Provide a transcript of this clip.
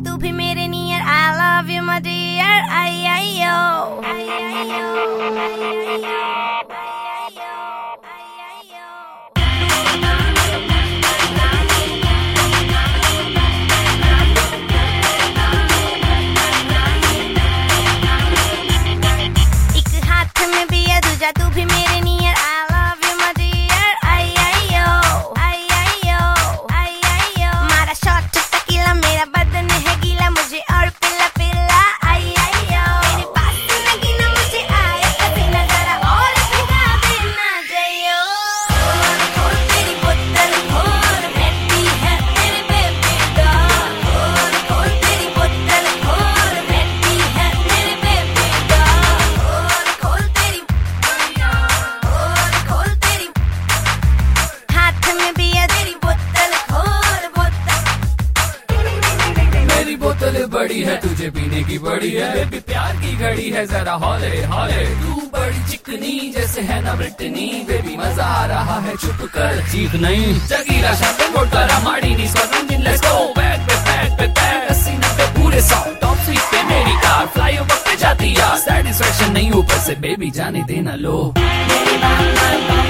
तू भी मेरे near. I love you my dear, आई आई यो, आई आई यो, आई आई यो, आई आई यो, आई आई यो। एक हाथ में भी है दूजा तू भी मेरे near. I love you my dear, आई आई यो, आई आई यो, आई आई यो। मारा शॉट टकीला मेरा बदन है गीला, मुझे और पिला पिला, आई आई यो। मेरे पास लगी ना मुझे आए पसीना, जरा और भिगा देना जयो। खोल तेरी बोतल खोल, बैठी है मेरे बेबी डॉल। खोल तेरी बोतल खोल, बैठी है मेरे बेबी डॉल। खोल तेरी, खोल तेरी, हाथ में भी है तेरी बोतल खोल, बोतल। मेरी बोतल बड़ी है तुझे पीने की बड़ी है, बेबी प्यार की घड़ी है जरा हौले हौले। तू बड़ी चिकनी जैसे है ना ब्रिटनी, बेबी मजा आ रहा है चुप कर चीख नहीं। जगीरा शांत मोटरा माड़ी नी स्वतंत्र दिन लेट्स गो। बैक पे बैक पे बैक 80-90 पूरे 100 टॉप स्पीड पे मेरी कार फ्लाई ओवर पे जाती यार। सेटिस्फेक्शन नहीं ऊपर से बेबी जाने देना लो। मेरी बात